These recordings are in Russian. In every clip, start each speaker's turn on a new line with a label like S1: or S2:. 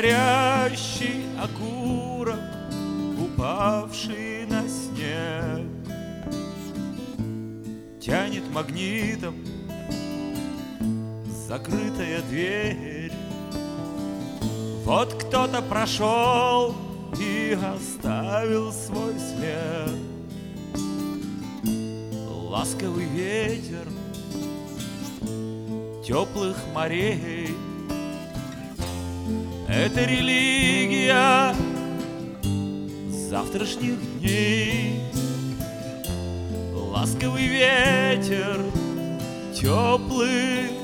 S1: горящий окурок, упавший на снег, тянет магнитом закрытая дверь. Вот кто-то прошел и оставил свой след. Ласковый ветер теплых морей — это религия завтрашних дней. Ласковый ветер теплых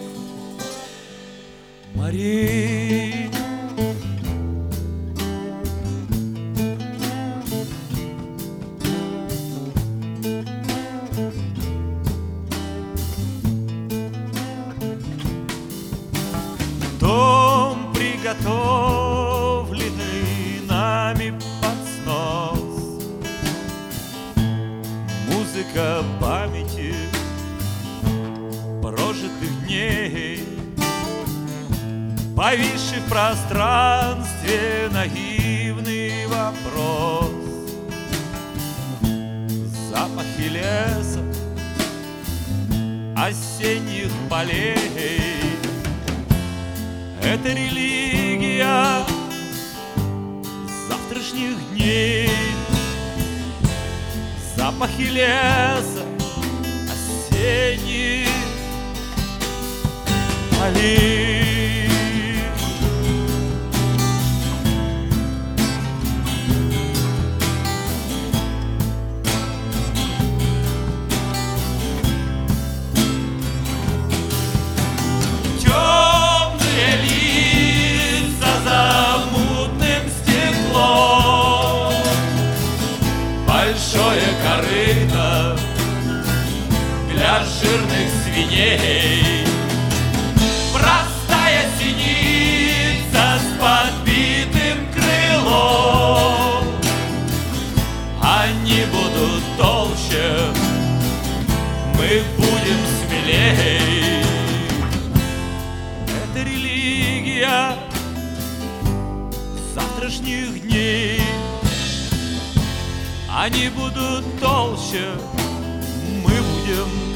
S1: морей. Дом, приготовленный нами под снос, музыка памяти прожитых дней, повисший в пространстве наивный вопрос. Запахи леса, осенних полей — это религия завтрашних дней. Запахи леса, осенних полей. Большое корыто для жирных свиней, простая синица с подбитым крылом. Они будут толще, мы будем смелей. Это религия завтрашних дней. Они будут толще, мы будем